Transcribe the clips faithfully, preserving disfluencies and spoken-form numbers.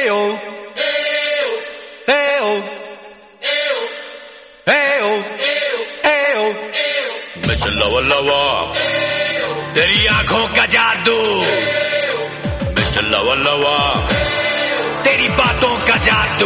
Mister लवा लवा तेरी आंखों का जादू, मिस्टर लवा लवा तेरी बातों का जादू।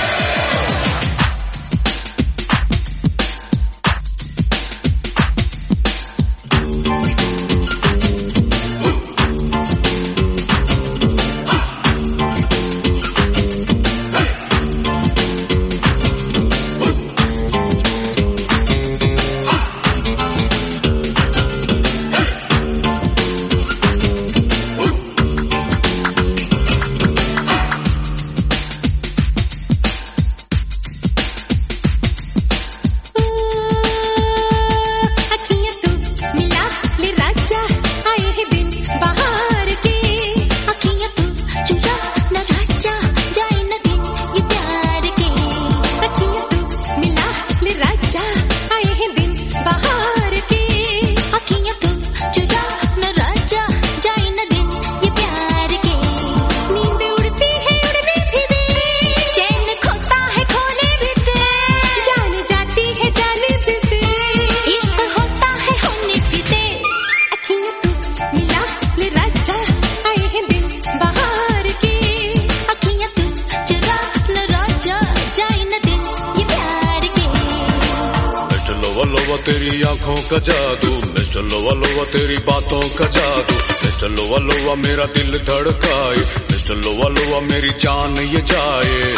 लोवा तेरी आंखों का जादू, मिस्टर लोवा लोवा तेरी बातों का जादू, मिस्टर लोवा लोवा मेरा दिल धड़काए, मिस्टर लोवा लोवा मेरी जान ये जाए।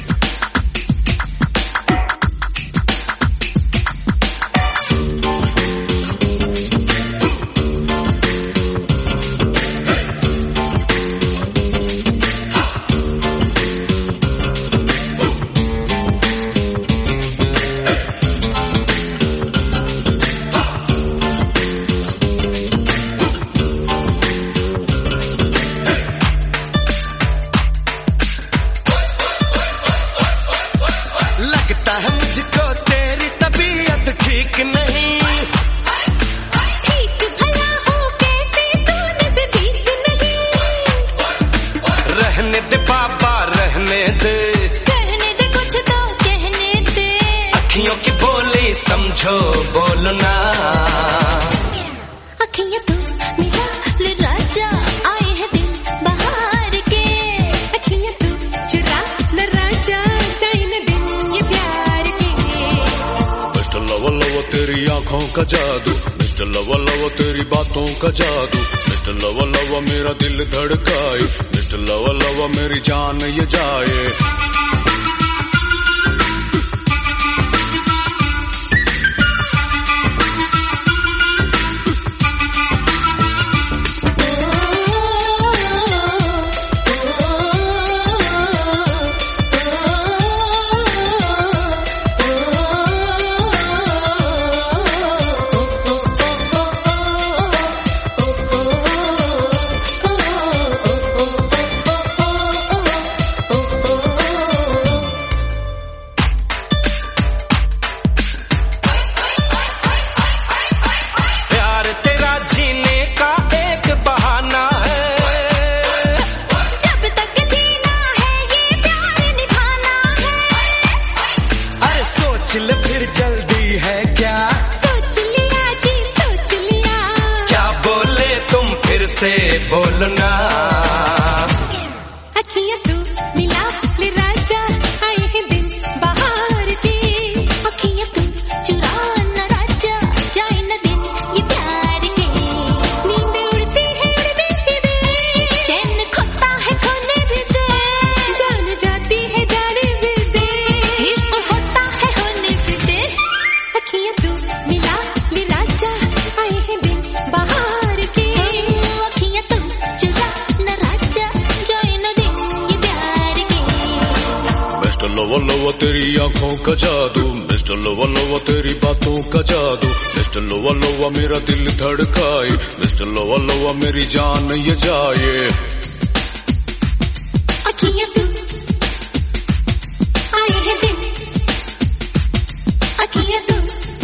लगता है मुझको तेरी तबीयत ठीक नहीं, ठीक भला हो कैसे तू नजदीक नहीं। रहने दे बाबा रहने दे, कहने दे कुछ तो कहने दे, अखियों की बोली समझो बोलना। अखियां तू मिला ले राजा, आए हैं दिन बाहर के, अखियां तू चुरा ले राजा, जाए न दिन ये प्यार के। मिस्टर लवा लवा तेरी आंखों का जादू, मिस्टर लवा लवा तेरी बातों का जादू, मिस्टर लवा लवा मेरा दिल धड़काए, मिस्टर लवा लवा मेरी जान ये जाए। फिर जल्दी है क्या, सोच लिया जी सोच लिया, क्या बोले तुम फिर से बोलना। अखियां तू मिला ले राजा, आए हैं दिन बाहर के, अखियां तू चुरा न राजा, जाए न दिन ये प्यार के। नींद उड़ती है उड़ने भी दे, चैन खोता है खोने भी दे, जान जाती है जाने भी दे, इश्क होता है होने भी दे। अखियां तू मिला ले राजा, आए हैं दिन बाहर के, अखियां तू चुरा न राजा, जाए न दिन ये प्यार के। मिस्टर लवा लवा तेरी आंखों का जादू, मिस्टर लवा लवा तेरी बातों का जादू, मिस्टर लवा लवा मेरा दिल धड़काए, मिस्टर लवा लवा मेरी जान ये जाए। अखियां तू आए हैं दिन, अखियां तू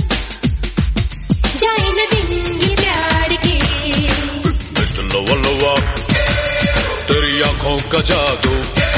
जाए न दिन ये प्यार के। मिस्टर लवा लवा तेरी आंखों का जादू,